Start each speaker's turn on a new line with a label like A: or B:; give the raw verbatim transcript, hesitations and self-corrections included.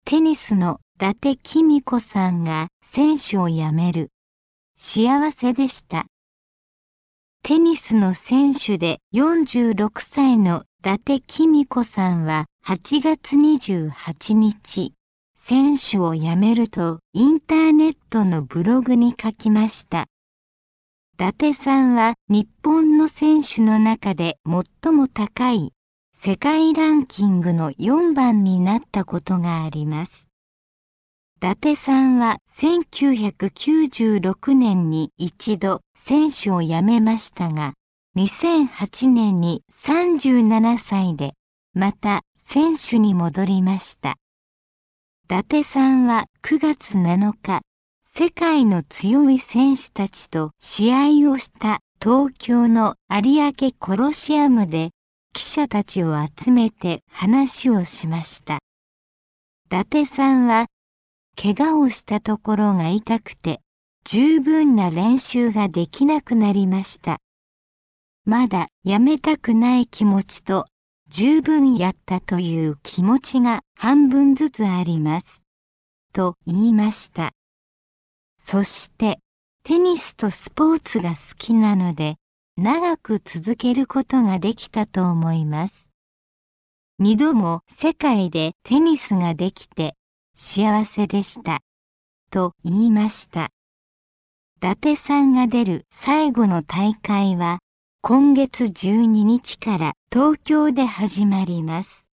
A: テニスの伊達公子さんが選手を辞める。幸せでした。テニスの選手でよんじゅうろくさいの伊達公子さんははちがつにじゅうはちにち、選手を辞めるとインターネットのブログに書きました。伊達さんは日本の選手の中で最も高い世界ランキングのよんばんになったことがあります。伊達さんはせんきゅうひゃくきゅうじゅうろくねんに一度選手を辞めましたが、にせんはちねんにさんじゅうななさいでまた選手に戻りました。伊達さんはくがつなのか、世界の強い選手たちと試合をした東京の有明コロシアムで記者たちを集めて話をしました。伊達さんは、怪我をしたところが痛くて、十分な練習ができなくなりました。まだやめたくない気持ちと、十分やったという気持ちが半分ずつあります。と言いました。そして、テニスとスポーツが好きなので、長く続けることができたと思います。二度も世界でテニスができて幸せでした。と言いました。伊達さんが出る最後の大会は今月じゅうににちから東京で始まります。